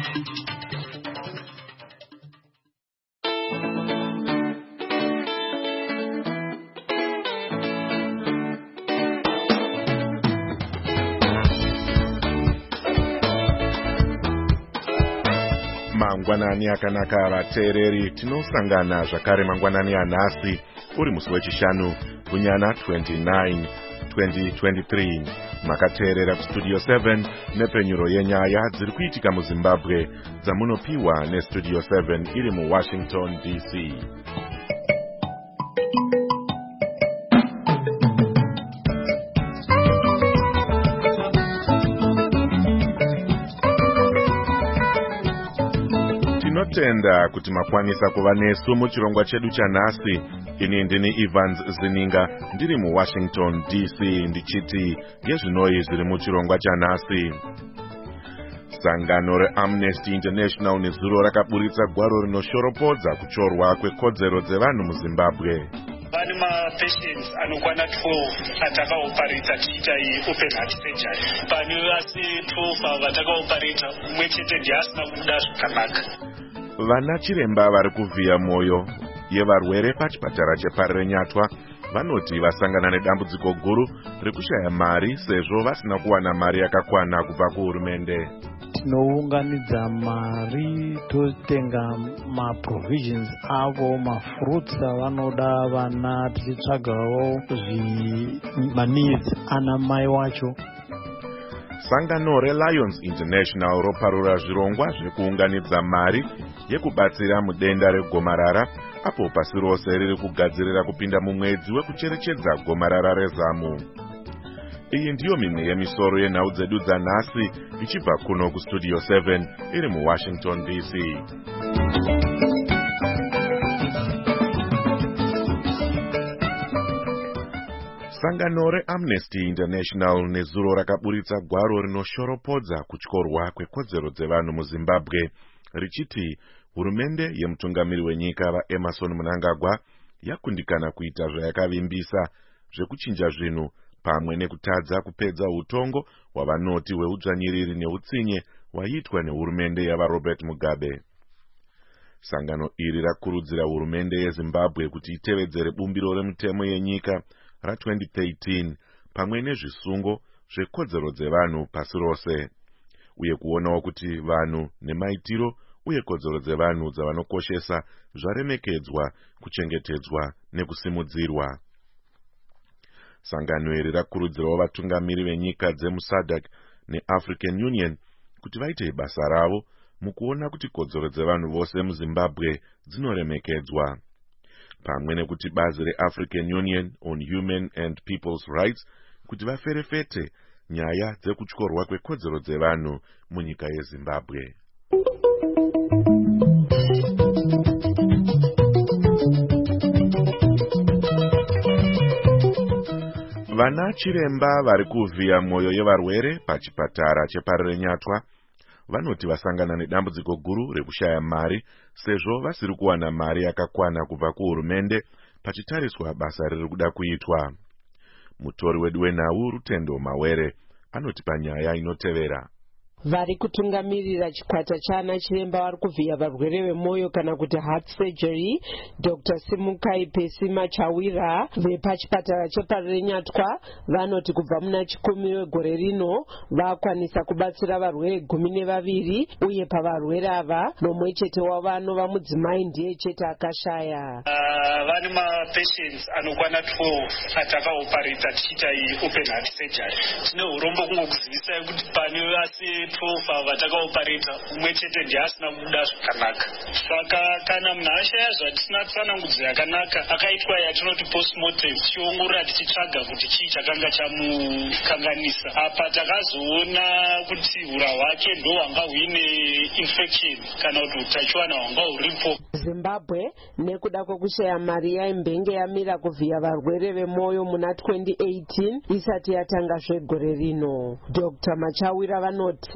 Mangwanani akanaka vateereri, tinosangana zvakare mangwanani anhasi uri musi wechishanu kunyana 29 2023. Makateerera kustudio 7 nepenyuro yenyaya dziri kuitika muZimbabwe dzamunopiwa nestudio 7 iri muWashington DC. Tinotenda kuti makwanisa kuva nesu muchirongwa chedu chanhasi. Ini ndini Evans Zininga ndiri muWashington DC ndichiti ngezvinoi zviri muchirongwa chanhasi. Sangano reAmnesty International nezuro rakaburitsa gwaro rinoshoropodza kuchorwa kwekodzero dzevanhu muZimbabwe. Vane mapatients anokwana 12 atakaoparata tichiita open heart surgery. Pane vasi 12 vatakaoparata umwe chete ndiye asina kubuda zvakanaka. Vana chiremba vari kuvhiya mwoyo yevarwere pachipatara cheParenyatwa vanoti vasangana nedambudziko guru rekushaya mari sezvo vasina kuwana mari yakakwana kubva kuhurumende. Tinounganidza mari totenga maprovisions avo, mafruits avanoda vana, tichitsvagawo maneeds ana mai wacho. Sangano reLions International roparura zvirongwa zvekuunganidza mari yekubatsira mudenda regomarara apo pasi rose riri kugadzirira kupinda mumwedzi wekucherechedza gomarara rezamu. Iyi ndiyo mimwe yemisoro yenhau dzedu dzanhasi ichibva kuno kustudio 7 iri muWashington DC. Sangano reAmnesty International nezuro rakaburitsa gwaro rinoshoropodza kutyorwa kwekodzero dzevanhu muZimbabwe richiti hurumende yemutungamiri wenyika vaEmmerson Mnangagwa yakundikana kuita zvayakavimbisa zvekuchinja zvinhu pamwe nekutadza kupedza utongo hwavanoti hweudzvanyiriri neutsinye hwaitwa nehurumende yavaRobert Mugabe. Sangano iri rakurudzira hurumende yeZimbabwe kuti itevedzere bumbiro remutemo yenyika ra2013 pamwe nezvisungo zvekodzero dzevanhu pasi rose, uye kuonawo kuti vanhu nemaitiro uye kodzero dzevanhu dzavanokoshesa zvaremekedzwa, kuchengetedzwa nekusimudzirwa. Sangano iri rakurudzirawo vatungamiri venyika dzemuSADC neAfrican Union kuti vaite basa ravo mukuona kuti kodzero dzevanhu vose muZimbabwe dzinoremekedzwa, pamwe nekuti bazi reAfrican Union on Human and People's Rights kuti vaferefete nyaya dzekutyorwa kwekodzero dzevanhu munyika yeZimbabwe. Vana chiremba vari kuvhiya mwoyo yevarwere pachipatara cheParenyatwa vanoti vasangana nedambudziko guru rekushaya mari sezvo vasiri kuwana mari yakakwana kubva kuhurumende pachitariswa basa riri kuda kuitwa. Mutori wedu wenhau Rutendo Mawere anoti panyaya inotevera. Vari kutungamirira chikwata chana chiremba vari kuvhiya varwere vemwoyo kana kuti heart surgery, Dr. Simukai Pesi Machawira vepachipatara cheParenyatwa vanoti kubva muna chikumi wegore rino vakwanisa kubatsira varwere 12 uye pavarwere ava nomwe chete wavano vamudzimai ndiye chete akashaya. Vane mapatients anokwana 12 atakaoparata tichiita open heart surgery. Tine urombo kungokuzivisai kuti pane vasi 12 vatakaoparata umwe chete ndiye asina kubuda zvakanaka. Saka kana munhu ashaya zvatisina tsanangudzo yakanaka akaitwa yatinoti postmortem tichiongorora tichitsvaga kuti chii chakanga chamukanganisa. Apa takazoona kuti hura hwake ndo hwanga huine infection kana kuti utachiwana hwanga huripo. Zimbabwe nekuda kwekushaya mari yaimbenge yamira kuvhiya varwere vemwoyo muna 2018 isati yatanga zvegore rino. Dr. Machawira vanoti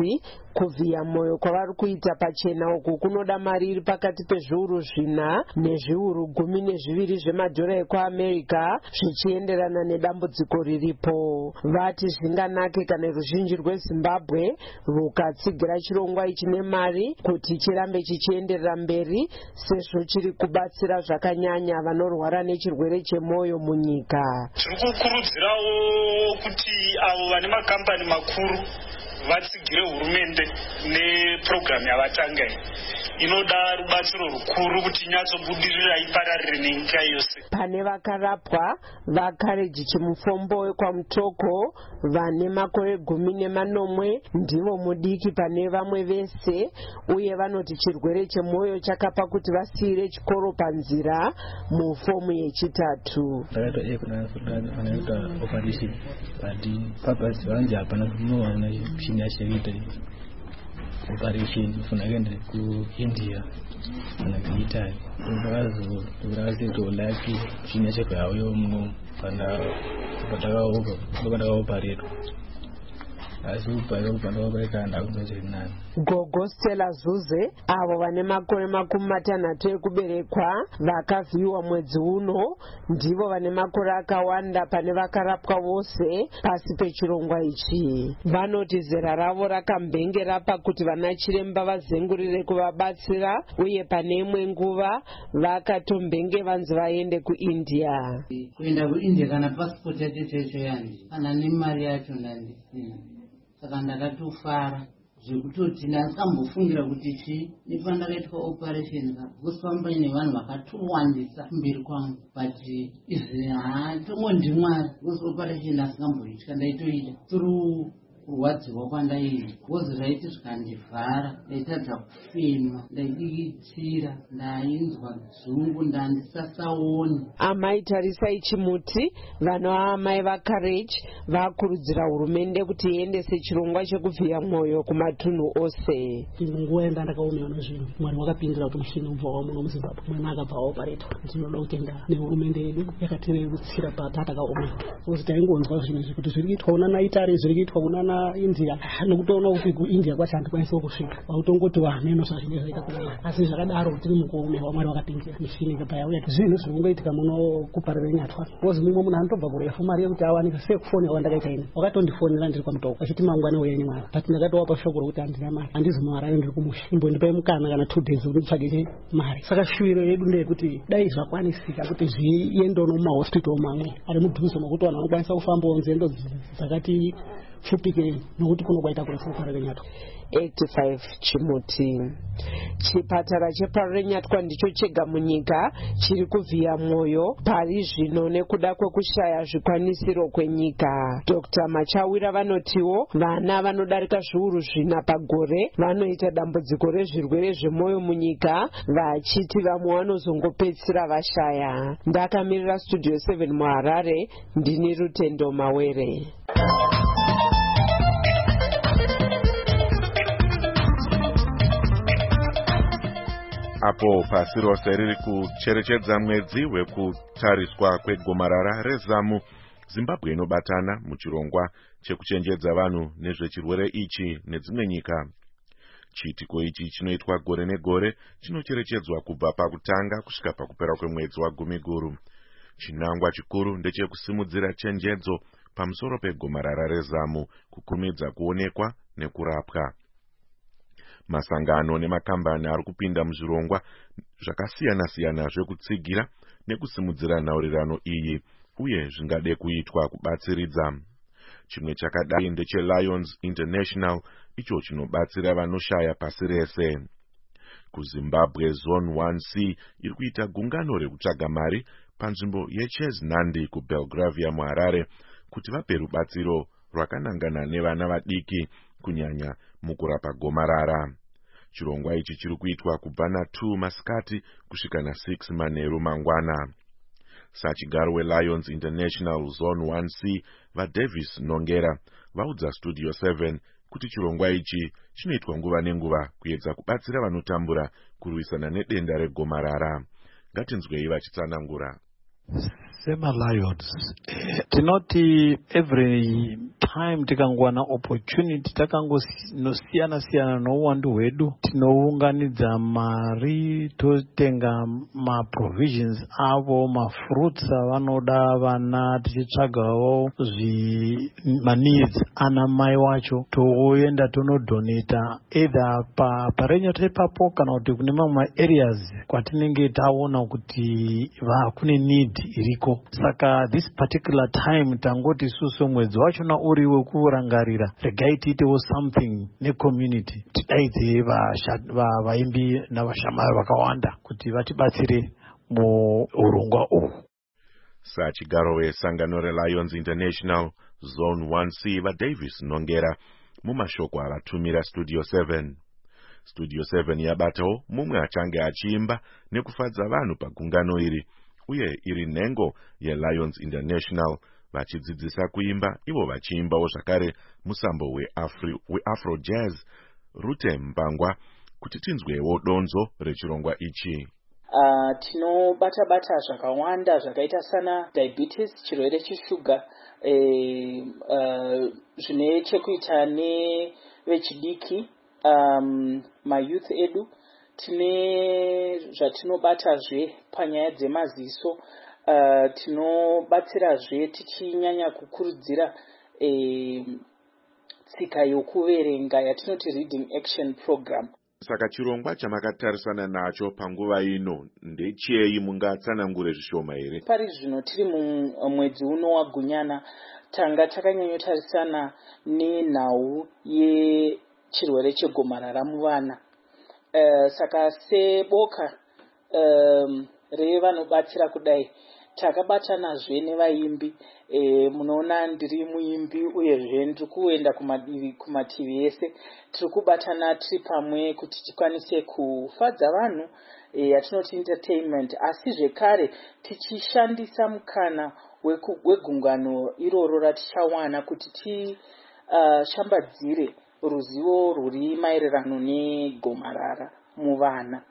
Kuvhiya mwoyo kwavari kuita pachena uku kunoda mari iri pakati pezviuru 4 nezviuru 12 zvemadhora ekuamerica, zvichienderana nedambudziko riripo. Vati zvinganake kana ruzhinji rweZimbabwe rukatsigira chirongwa ichi nemari kuti chirambe chichienderera mberi, sezvo chiri kubatsira zvakanyanya vanorwara nechirwere chemwoyo munyika. Tiri kukurudzirawo kuti avo vane makambani makuru vatsigire hurumende nepurogiramu yavatanga inoda rubatsiro rukuru kuti inyatsobudirira ipararire nenyika yose. Pane vakarapwa vaKareji Chimufombo kwaMutoko vane makore 14 ndivo mudiki pane vamwe vese, uye vanoti chirwere chemwoyo chakapa kuti vasiyire chikoro panzira mufomu yechitatu. Operation funakende ku India kana ku Italy ndakazolaki chinya cheko yawo muno kana pataka operate asi uparo panobereka ndakuzozinana. Gogo Stella Zuze avo vane makore 60 ekuberekwa vakavhiyiwa mwedzi uno ndivo vane makore akawanda pane vakarapwa vose pasi pechirongwa ichi. Vanoti zera ravo rakambengera pakuti vana chiremba vazengurire kuvabatsira, uye pane imwe nguva vakatombenge vanzi vaende kuIndia. Kuenda kuIndia kana passport yacho chaicho yandi kana nemari yacho ndandisina, saka ndakatofara zvekutoti ndakambofungira kuti chi nepandakaitwa operation kusamba nevanhu vakatowandisa mberi kwangu, but izvi tongondi Mwari kuzi operation asingamboitwa ndaitoita through kurwadziwa kwandairi wozi zvaiti zvikandivhara ndaitadza kufema, ndaidikitsira, ndainzwa dzungu, ndandisasaoni. Amai Tarisai Chimuti vana amai vaKareji vakurudzira hurumende kuti iendese chirongwa chekuvhiya mwoyo kumatunhu ose. Nguva yanga ndakaomewa nezvinhu Mwari wakapindira kuti mushini ubva muno muZimbabwe mwana akabva aopareta. Ndinoda kutenda nehurumende yedu yakatirerutsira patakaomewa, kuti taingonzwa zvinhu kuti zviri kuitwa kuna naitare zviri kuitwa kuna India, nokutoona kuti kuIndia kwacho handikwanisa kusvika wautongoti waneno zvazvinoita kuna, asi zvakadaro tiri mukuomewa Mwari wakapindira mishini ikabva yauya. Zvinhu zviri kungoitika muno kuparire Nyatwa, wozi mumwe munhu anotobva kurefu mari yekuti awanika sekufoni wandakaita ine wakatondifonera ndiri kwaMutoko achiti mangwana uyenyu Mwari, but ndakatowapa shoko rokuti handina mari, handizi muHarare ndiri kumusha, imbondipai mukana kana 2 days kuti nditsvage mari. Saka shuviro yedu ndeyekuti dai zvakwanisika kuti zviendewo mumahospital mamwe ari mudhuze mokuti vanhu vanokwanisa kufambawo nzendo dzakati pfupike nokuti kunokwaita kurefu kuparire Nyatwa. 85 Chimuti. Chipatara cheparire Nyatwa ndicho chega munyika chiri kuvhiya mwoyo pari zvino nekuda kwekushaya zvikwanisiro kwenyika. Dr. Machawira vanotiwo vana vanodarika zviuru 4 pagore vanoita dambudziko rezvirwere zvemwoyo munyika, vachiti vamwe vanozongopedzisira vashaya. Ndakamirira Studio 7 muHarare, ndini Rutendo Mawere. Apo pasi rose riri kucherechedza mwedzi wekutariswa kwegomarara rezamu, Zimbabwe inobatana muchirongwa chekuchenjedza vanhu nezvechirwere ichi nedzimwe nyika. Chiitiko ichi chinoitwa gore negore chinocherechedzwa kubva pakutanga kusvika pakupera kwemwedzi waGumiguru. Chinangwa chikuru ndechekusimudzira chenjedzo pamusoro pegomarara rezamu, kukurumidza kuonekwa nekurapwa. Masangano nemakambani ari kupinda muzvirongwa zvakasiyana-siyana zvekutsigira nekusimudzira nhaurirano iyi, uye zvingade kuitwa kubatsiridza. Chimwe chakadai ndecheLions International, icho chinobatsira vanoshaya pasi rese. KuZimbabwe Zone 1C iri kuita gungano rekutsvaga mari panzvimbo yeChes Nandi kuBelgravia muHarare kuti vape rubatsiro rwakanangana nevana vadiki kunyanya mukurapa gomarara. Chirongwa ichi chiri kuitwa kubva na2 masikati kusvika na6 manheru mangwana. Sachigaro weLions International Zone 1C vaDavis Nongera vaudza Studio 7 kuti chirongwa ichi chinoitwa nguva nenguva kuedza kubatsira vanotambura kurwisana nedenda regomarara. Ngatinzwei vachitsanangura. sema-lions tinoti every time tikangowana opportunity takangosiyana nouwandu hwedu tinounganidza mari totenga maprovisions avo mafruits avanoda vana tichitsvagawo maneeds ana mai wacho toenda tonodonata either parenyota ipapo kana kuti kune mamwe areas kwatinenge taona kuti kune need iriko. Saka this particular time tangoti isusu mwedzi wachona uri wekurangarira regai tiitewo something necommunity tidaidze vaimbi navashamari vakawanda kuti vatibatsire muurongwa uhu. Sachigaro wesangano reLions International Zone 1C vaDavis Nongera mumashoko avatumira Studio 7. Studio 7 yabatawo mumwe achange achiimba nekufadza vanhu pagungano iri uye iri nhengo yeLions International vachidzidzisa kuimba ivo vachiimbawo zvakare musambo weAfro Jazz. Rute Mbangwa kuti tinzwewo donzo rechirongwa ichi. Tinobata zvakawanda zvakaita sana diabetes, chirwere cheshuga, zvine chekuita nevechidiki, mayouth edu. Tine zvatinobatazve panyaya dzemaziso, tinobatsirazve tichinyanya kukurudzira tsika yokuverenga yatinoti reading action program. Saka chirongwa chamakatarisana nacho panguva ino ndechei, mungatsanangure zvishoma here? Pari zvino tiri mumwedzi uno wagunyana tanga takanyanyotarisana nenhau yechirwere chegomarara muvana. Saka seboka revanobatsira kudai takabatanazve nevaimbi. Munoona ndiri muimbi uyezve ndiri kuenda kumativi ese. Tiri kubatana tiri pamwe kuti tikwanise kufadza vanhu, yatinoti entertainment, asi zvekare tichishandisa mukana wegungano iroro ratichawana kuti tishambadzire ruzivo rwuri maererano negomarara muvana,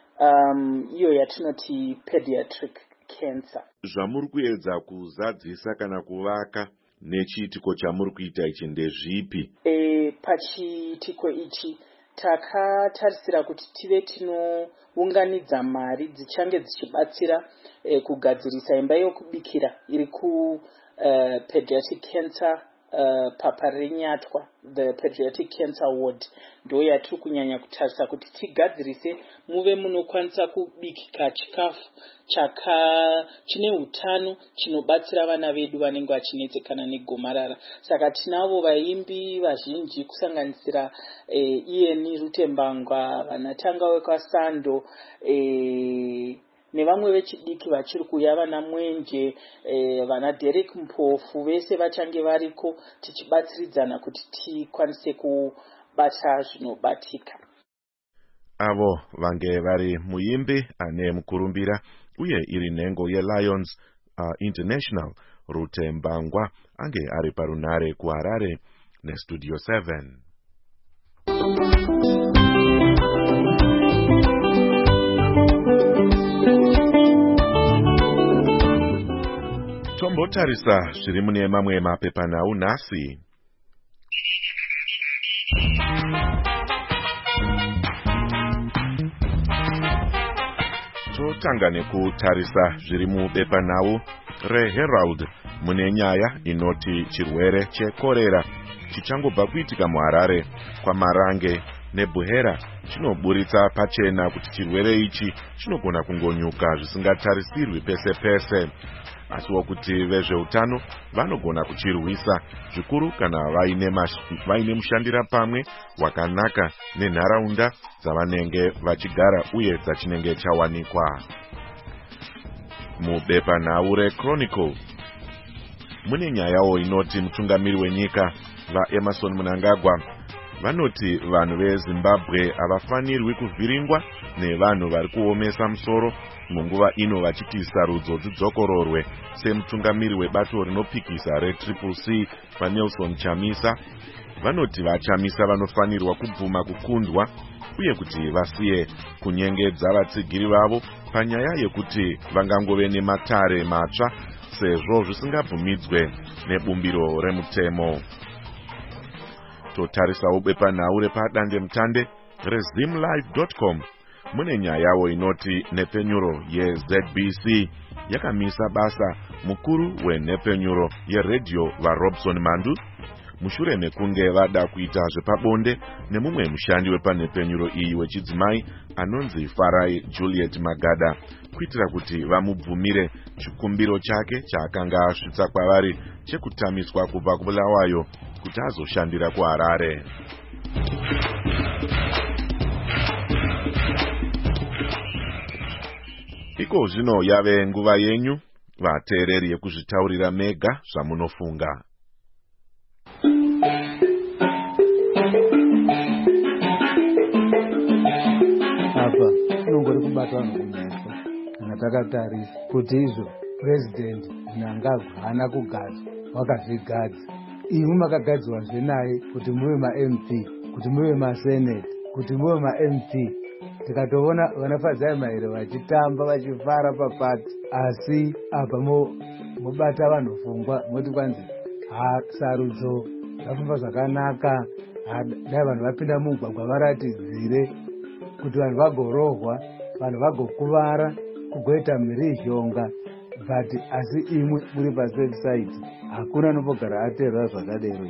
iyo yatinoti pediatric cancer. Zvamuri kuedza kuzadzisa kana kuvaka nechiitiko chamuri kuita ichi ndezvipi? Pachiitiko ichi takatarisira kuti tive tinounganidza mari dzichange dzichibatsira kugadzirisa imba yokubikira iri ku pediatric cancer paparenyatwa, the pediatric cancer ward. Ndo yatiri kunyanya kutarisa kuti tigadzirise muve munokwanisa kubikika chikafu chine utano chinobatsira vana vedu vanenge vachinetsekana negomarara. Saka tinavo vaimbi vazhinji kusanganisira Ian Rute Mbangwa, vanatanga wekwaSando, nevamwe vechidiki vachiri kuya, vana Mwenje, vana Derek Mpofu, vese vachange variko tichibatsiridzana kuti tikwanise kubata zvinobatika. Avo vange vari muimbi ane mukurumbira uye iri nhengo yeLions International Rute Mbangwa ange ari parunare kuHarare neStudio 7. Tombotarisa zviri mune mamwe mapepanhau nhasi. Totanga nekutarisa zviri mubepanhau reHerald mune nyaya inoti chirwere chekorera chichangobva kuitika muHarare kwaMarange neBuhera chinoburitsa pachena kuti chirwere ichi chinogona kungonyuka zvisingatarisirwi pese pese, asiwo kuti vezveutano vanogona kuchirwisa zvikuru kana vaine mushandira pamwe wakanaka nenharaunda dzavanenge vachigara uye dzachinenge chawanikwa. Mubepanhau reChronicle mune nyayawo inoti mutungamiri wenyika vaEmerson Mnangagwa vanoti vanhu veZimbabwe havafanirwi kuvhiringwa nevanhu vari kuomesa musoro munguva ino vachiti sarudzo dzidzokororwe semutungamiri webato rinopikisa reCCC vaNelson Chamisa. Vanoti vaChamisa vanofanirwa kubvuma kukundwa uye kuti vasiye kunyengedza vatsigiri vavo panyaya yekuti vangangove nematare matsva sezvo zvisingabvumidzwe nebumbiro remutemo. Totarisawo bepanhau repadandemutande rezimlive.com. Mune nyayawo inoti nepenyuro yeZBC yakamisa basa mukuru wenhepenyuro yeredhiyo vaRobson Mandu mushure mekunge vada kuita zvepabonde nemumwe mushandi wepanhepenyuro iyi wechidzimai anonzi Farai Juliet Magada kuitira kuti vamubvumire chikumbiro chake chaakanga asvitsa kwavari chekutamiswa kubva kuBulawayo kuti azoshandira kuHarare. Iko zvino yave nguva yenyu vateereri yekuzvitaurira mega zvamunofunga. Apa inongori kubata vanhu kumeso kana takatarisa kuti izvo president Mnangagwa haana kugadza, wakazvigadza. Imi makagadzwazve naye kuti muve ma-MP, kuti muve ma-Senate, kuti muve ma-MP. Tikatoona vanafadzai maire vachitamba vachifara papati, asi apa mobata vanhu pfungwa moti kwanzi sarudzo zvafamba zvakanaka, dai vanhu vapinda mumugwagwa varatidzire kuti vanhu vagorohwa, vanhu vagokuvara, kugoita mhirizhonga, but asi imwe muri pasafe side hakuna anobogara ateerera zvakadero.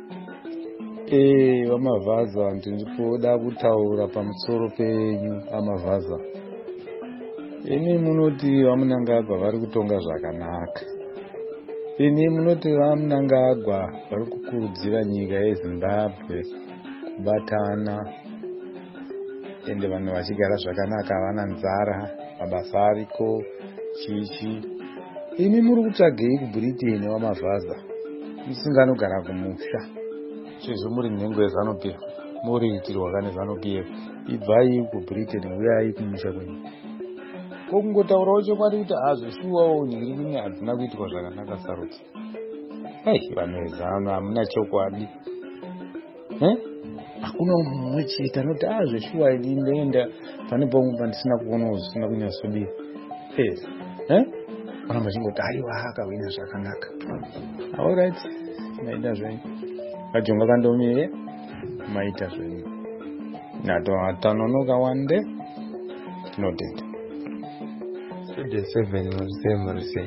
Vamavhaza, ndinoda kutaura pamusoro penyu vamavhaza. Ini munoti vaMnangagwa vari kutonga zvakanaka. Ini munoti vaMnangagwa vari kukurudzira nyika yeZimbabwe kubatana, ende vanhu vachigara zvakanaka, havana nzara, mabasa ariko, chichi. Ini muri kutsvagei kuBritain vamavhaza? Musinganogara kumusha. Sezvo muri nhengo yeZANU-PF, muri itirwa kane ZANU-PF, ibvai kuBritain uyai kumusha kwenyu. Kokungotaurawo chokwadi kuti hazvoshuwawo nyika iri kune hadzina kuitwa zvakanaka saruti. Vanhu veZANU hamuna chokwadi. Hakuna mumwe chete anoti zveshuwa ini ndoenda pane pomwe pandisina kuonawo zvisina kunyatsodii. Vanhu vachingoti aiwa akawina zvakanaka. Alright, maita zvenyu. Kajonga kandomire maita zvenyu. Natanonoka one day tinotenda. Studio 7 murise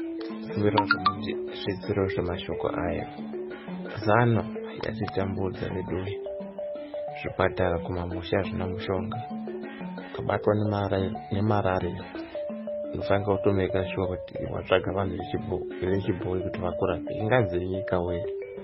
zvidziro zvemashoko aya. ZANU yatitambudza veduwe. Zvipatara kumamusha zvina mushonga, kabatwa nemararia. Unofanira kutomeka sure kuti watsvaga vanhu vechibhoyi kuti vakurape. Ingazi nyika we.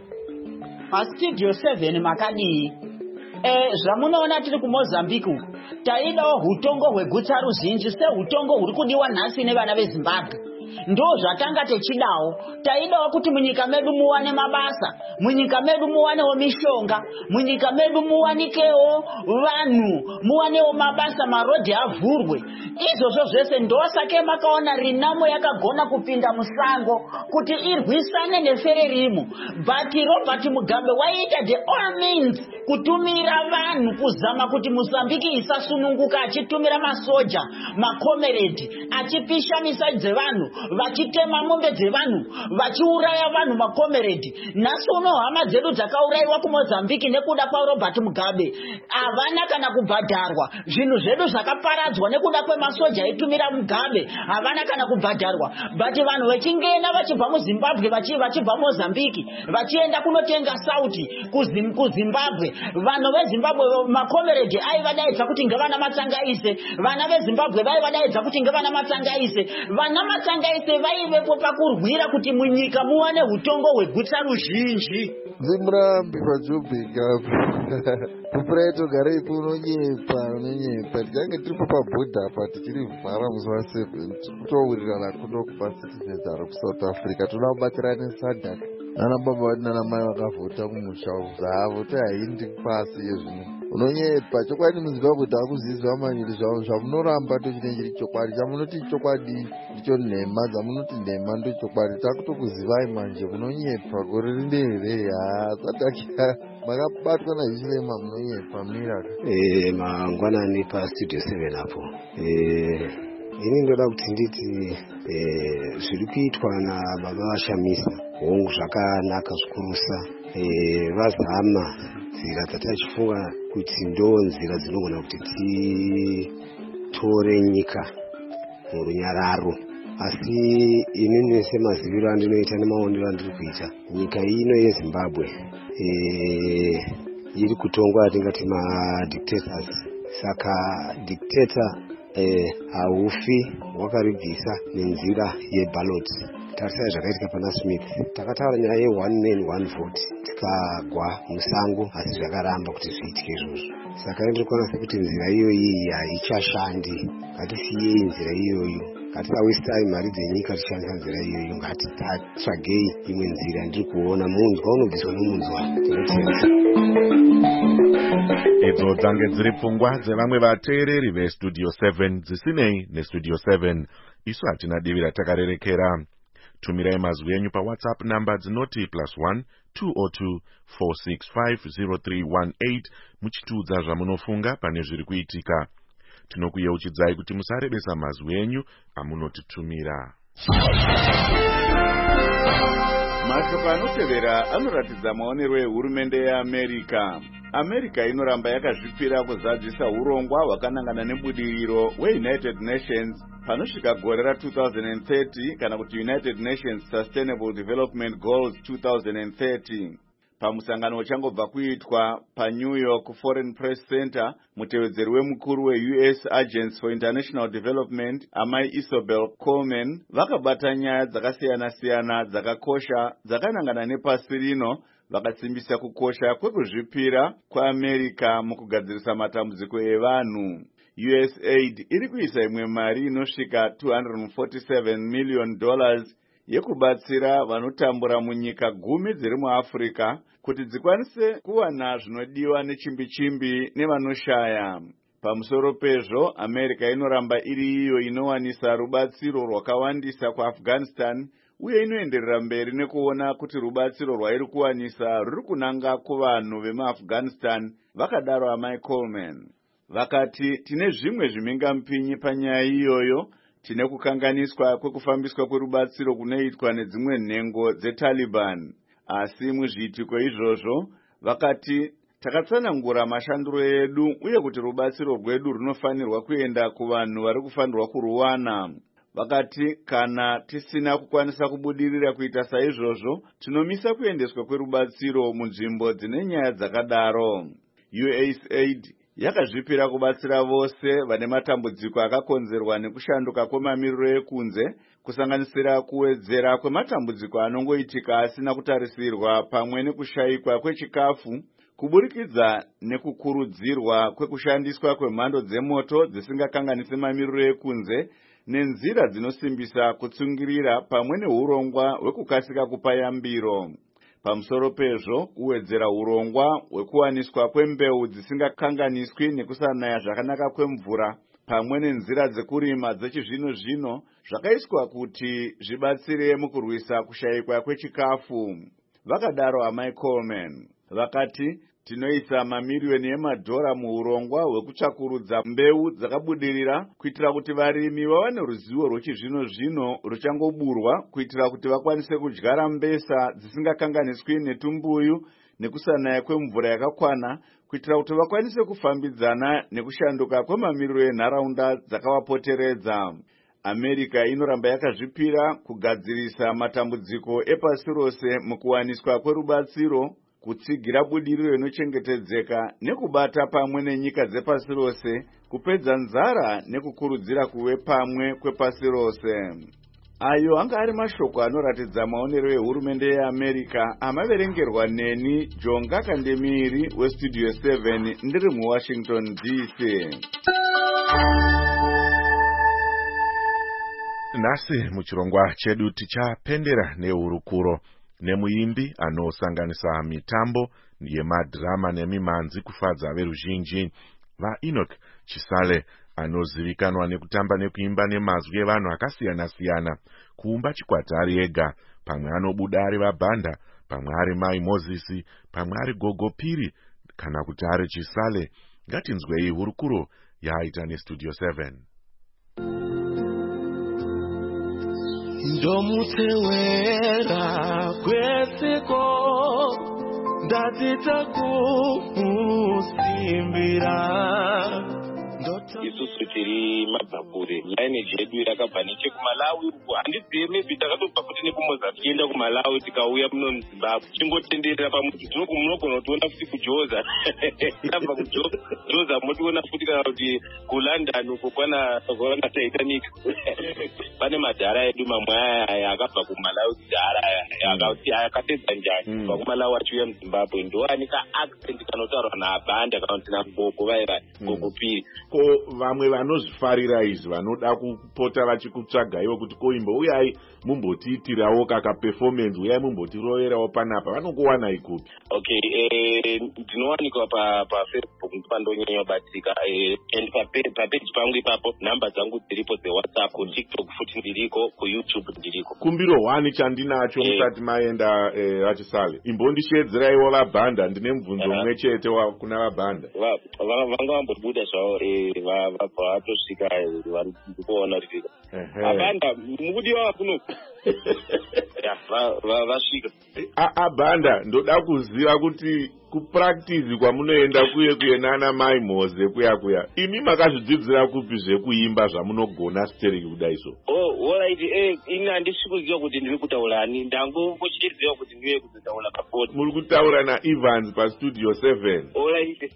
Studio 7 makadii. Zvamunoona tiri kuMozambique taidawo hutongo hwegutsa ruzhinji sehutongo huri kudiwa nhasi nevana veZimbabwe. Ndo zvatanga techidawo. Taidawo kuti munyika medu muwane mabasa, munyika medu muwanewo mishonga, munyika medu muwanikewo vanhu, muwanewo mabasa, marodhi avhurwe. Izvozvo zvese ndosake makaona Renamo yakagona kupinda musango kuti irwisane nefererimo. But Robert Mugabe waiita the all means kutumira vanhu kuzama kuti Mozambique isasununguka, achitumira masoja, makomeredi, achipisha misai dzevanhu, vachitema mombe dzevanhu, vachiuraya vanhu makomeredi. Nhasi uno hama dzedu dzakaurayiwa kuMozambique nekuda kwaRobert Mugabe. Havana kana kubhadharwa. Zvinhu zvedu zvakaparadzwa nekuda kwemasoja aitumira Mugabe. Havana kana kubhadharwa. But vanhu vachingena vachibva muZimbabwe, vachibva Mozambique, vachienda kunotenga sauti kuZimbabwe. Vanhu veZimbabwe makomeredi aivadaidza kuti ngevana matsangaise. Vana veZimbabwe vaivadaidza kuti ngevana matsangaise. Vana matsangaise vaivepo pakurwira kuti munyika muwane hutongo hwegutsa ruzhinji. Zimurambi pachobheka kupuraito gare ipo unonyepa tikange tiripo pabhodha apa tichiri vhara musi wa7 tikutowirirana kuno kupa citizens ari kuSouth Africa. Toda kubatsirana neSADC. Nana baba vedu nana mai vakavhota kumusha zvavo tohaindi pasi yezvino unonyepa. Chokwadi muZimbabwe taakuzivisa manyiri zvavo zvamunoramba tochine chiri chokwadi. Chamunoti chokwadi ndicho nhema, dzamunoti nhema ndo chokwadi. Takutokuzivai manje munonyepa gore rinderere. SADC makabatwa nazvichirema munonyepa miraka. Mangwanani paStudio 7 apo. ini ndoda kuti nditi zviri kuitwa nababa vashamisa hongu zvakanaka zvikurusa. Vazama nzira dzatachifunga kuti ndo nzira dzinogona kuti titore nyika murunyararo. Asi inini semaziviro andinoita nemaonero andiri kuita, nyika ino yeZimbabwe iri kutongwa atingati madictators. Saka dictator haufi wakaribvisa nenzira yeballot. Tarisai zvakaitika pana Smith, takataura nyaya ye1 man 1 vote, tikagwa musango, asi zvakaramba kuti zviitike izvozvo. Saka ndiri kuona sekuti nzira iyoyi haichashandi. Ngatisiyei nzira iyoyo, ngatisawestai mari dzenyika tichishandisa nzira iyoyo. Ngatitsvagei imwe nzira. Ndiri kuona munzwa unobviswa nomunzwa. Idzo dzange dziri pfungwa dzevamwe vateereri vestudio 7 dzisinei nestudio 7. Isu hatina divi ratakarerekera. Tumirai mazwi enyu paWhatsApp namba dzinoti +1 202 465 0318 muchitiudza zvamunofunga pane zviri kuitika. Tinokuyeuchidzai kuti musarebesa mazwi enyu amunotitumira. Mashoko anotevera anoratidza maonero ehurumende yeAmerica. America inoramba yakazvipira kuzadzisa urongwa hwakanangana nebudiriro weUnited Nations panosvika gore ra2030 kana kuti United Nations Sustainable Development Goals 2030. Pamusangano uchangobva kuitwa paNew York Foreign Press Center, mutevedzeri wemukuru weUS Agency for International Development, Amai Isobel Coleman, vakabata nyaya dzakasiyana-siyana dzakakosha dzakanangana nepasi rino, vakasimbisa kukosha kwekuzvipira kwaAmerica mukugadzirisa matambudziko evanhu. USAID iri kuisa imwe mari inosvika $247 million yekubatsira vanotambura munyika 10 dziri muAfrica kuti dzikwanise kuwana zvinodiwa nechimbi-chimbi nevanoshaya. Pamusoro pezvo, America inoramba iri iyo inowanisa rubatsiro rwakawandisa kuAfghanistan uye inoenderera mberi nekuona kuti rubatsiro rwairi kuwanisa ruri kunanga kuvanhu vemuAfghanistan, vakadaro Amai Coleman. Vakati, tine zvimwe zvimhingamupinyi panyaya iyoyo. Tine kukanganiswa kwekufambiswa kwerubatsiro kunoitwa nedzimwe nhengo dzeTaliban. Asi muzviitiko izvozvo, vakati, takatsanangura mashandiro edu uye kuti rubatsiro rwedu runofanirwa kuenda kuvanhu vari kufanirwa kuruwana. Vakati, kana tisina kukwanisa kubudirira kuita saizvozvo, tinomisa kuendeswa kwerubatsiro munzvimbo dzine nyaya dzakadaro. USAID yakazvipira kubatsira vose vane matambudziko akakonzerwa nekushanduka kwemamiriro ekunze, kusanganisira kuwedzera kwematambudziko anongoitika asina kutarisirwa pamwe nekushayikwa kwechikafu, kuburikidza nekukurudzirwa kwekushandiswa kwemhando dzemoto dzisingakanganisi mamiriro ekunze, nenzira dzinosimbisa kutsungirira pamwe neurongwa hwekukasika kupa yambiro. Pamusoro pezvo, kuwedzera urongwa hwekuwaniswa kwembeu dzisingakanganiswi nekusanaya zvakanaka kwemvura pamwe nenzira dzekurima dzechizvino-zvino zvakaiswa kuti zvibatsire mukurwisa kushayikwa kwechikafu. Vakadaro Amai Coleman. Vakati, tinoisa mamiriyoni emadhora muurongwa hwekutsvakurudza mbeu dzakabudirira kuitira kuti varimi vawane ruzivo rwechizvino-zvino ruchangoburwa kuitira kuti vakwanise kudyara mbesa dzisingakanganiswi netumbuyu nekusanaya kwemvura yakakwana kuitira kuti vakwanise kufambidzana nekushanduka kwemamiriro enharaunda dzakavapoteredza. America inoramba yakazvipira kugadzirisa matambudziko epasi rose mukuwaniswa kwerubatsiro, kutsigira budiriro inochengetedzeka nekubata pamwe nenyika dzepasi rose, kupedza nzara nekukurudzira kuve pamwe kwepasi rose. Ayo anga ari mashoko anoratidza maonero ehurumende yeAmerica amaverengerwa neni Jonga Kandemiri westudio 7 ndiri muWashington DC. Nasi muchirongwa chedu tichapendera nehurukuro nemuimbi anosanganisa mitambo yemadhirama nemimanzi kufadza veruzhinji. VaEnoch Chisale anozivikanwa nekutamba nekuimba nemazwi evanhu akasiyana-siyana, kuumba chikwata ari ega, pamwe anobuda ari vabhanda, pamwe ari Mai Moses, pamwe ari Gogo Piri, kana kuti ari Chisale. Ngatinzwei hurukuro yaaita nestudio 7. ndomutewera kwesiko ndadzita kumusimbira. Isusu tiri mabvakure lineage yedu yakabva nechekuMalawi uko. Handizivi maybe takatobva futi nekumozambique tichienda kuMalawi tikauya muno muZimbabwe tingotenderera pamuti. Munogona kutiona futi kujoza tabva kujoza motiona futi kana kuti kuLondon uko kwana Titanic pane madhara edu mamwe aya akabva kuMalawi kudhara akapedza njani kubva kuMalawi achiuya muZimbabwe ndoanika accent kanotaurwa naBanda kana kuti naGogo vaiva Gogo Piri. Ko vamwe vanozvifarira izvi vanoda kupota vachikutsvaga iwe kuti koimba uyai mumbotiitirawo kaka performance uyai mumbotiroverawo panapa vanokuwana ikupi? Okay, ndinowanikwa paFacebook ndipandonyanya batika and papeji pangu ipapo nhamba dzangu dziripo dzeWhatsApp, kuTikTok futi ndiriko, kuYouTube ndiriko. Kumbiro 1 chandinacho musati maenda vachisale imbondishedzeraiwo vaBanda. ndine mubvunzo umwe chete kuna vaBanda. Vanga vambobuda zvavo vabva vatosvika ndikuona kuti vaBanda mukudiwa kuno vasvika. Banda, ndoda kuziva kuti kupractice kwamunoenda kuye nana Mai Mhoze kuya imi makazvidzidzira kupi zvekuimba zvamunogona stereki kudai so? Alright, ini handisi kuziva kuti ndiri kutaurani, ndangochiziva kuti ndiwe kuzotaura pafoni. Muri kutaura naEvans paStudio 7. Alright.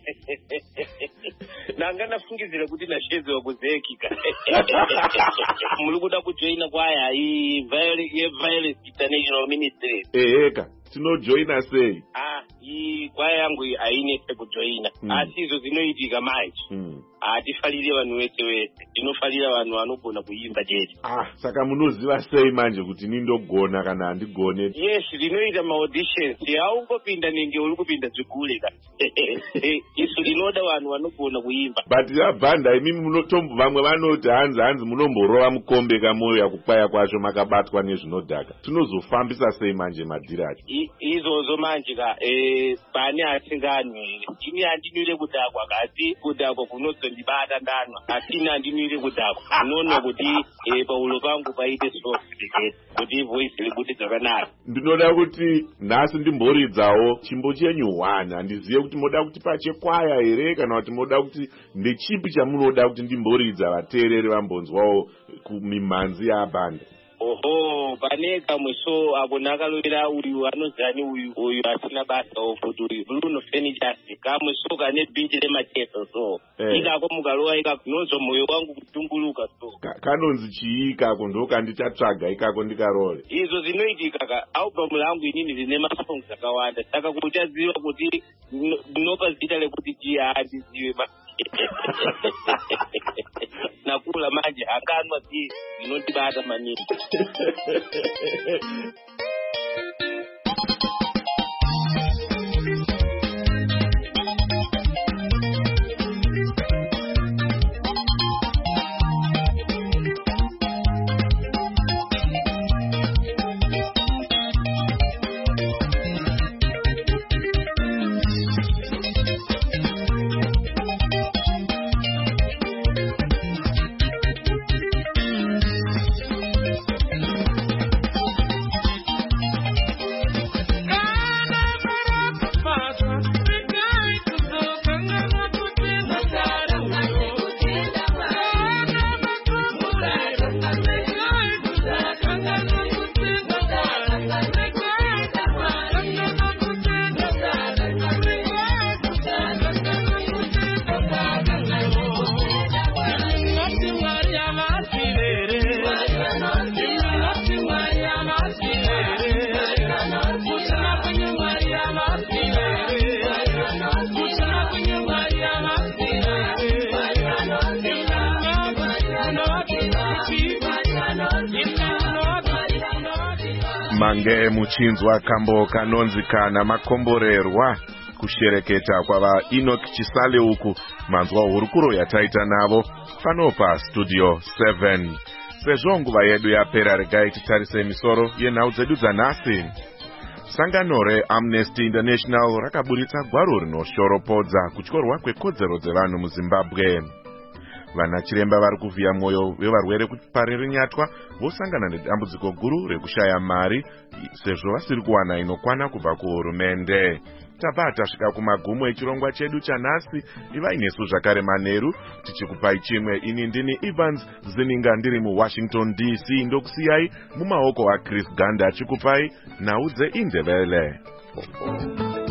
Nanga nafungidzira kuti nashezewa kuzekika. Muri kuda kujoina kwaya Violence International Ministry. Eka tinojoina sei? Kwaya yangu hainese kujoina, asi izvo zvinoitika manje. Hatifarire vanhu wese tinofarira vanhu vanogona kuimba chete. Saka munoziva sei manje kuti nindogona kana handigone? Yes, rinoita maauditions. Haungopinda nenge uri kupinda zvekure ka. Isu rinoda vanhu vanogona kuimba. But yaBanda imimi vamwe vanoti hanzi munomborova mukombe kamoyo yakukwaya kwacho makabatwa nezvinodhaka. Tinozofambisa sei manje madhiri acho? Izvozvo manje ka pane asinganwi. Ini handinwire kudhakwa kasi kudhakwa kunozondibata ndanwa. Asi ini handinwire kudhakwa. Unoona kuti paulo pangu paite soft kuti voice iri kuti dzakanaka. Ndinoda kuti nhasi ndimboridzawo chimbo chenyu 1. Handizive kuti moda kuti pachekwaya here kana kuti moda kuti ndechipi chamunoda kuti ndimboridza vateereri vambonzwawo kumimhanzi yaBanda. Oho, pane kamwe so apo ndakalovera uyu anozani uyu asina basa okuti uyu Bruno Fernandes kamwe so kane beat remacheso so ikako mukalova ikako nozvo mwoyo wangu kutunguluka so kanonzi chii ikako ndokandichatsvaga ikako ndikarore. Izvo zvinoitika ka album rangu inini rine masongs akawanda saka kuti uchaziva kuti ndinopa zita rekuti chii handizive nakula manje akanwa tii zvinotibata maningi. Mange muchinzwa kambo kanonzikana makomborerwa kushereketa kwava Enoch Chisale uku manzwa hurukuro yataita navo pano paStudio 7. Sezvo nguva yedu yapera regai titarise misoro yenhau dzedu dzanhasi. Sangano reAmnesty International rakaburitsa gwaro rinoshoropodza kutyorwa kwekodzero dzevanhu muZimbabwe. vana chiremba vari kuvhiya mwoyo vevarwere kuParirenyatwa vosangana nedambudziko guru rekushaya mari sezvo vasiri kuwana inokwana kubva kuhurumende. Tabva tasvika kumagumo echirongwa chedu chanhasi. Ivai nesu zvakare Manheru tichikupai chimwe. Ini ndini Evans Zininga ndiri muWashington DC, ndokusiyai mumaoko aChris Ganda achikupai nhau dzeIndebele.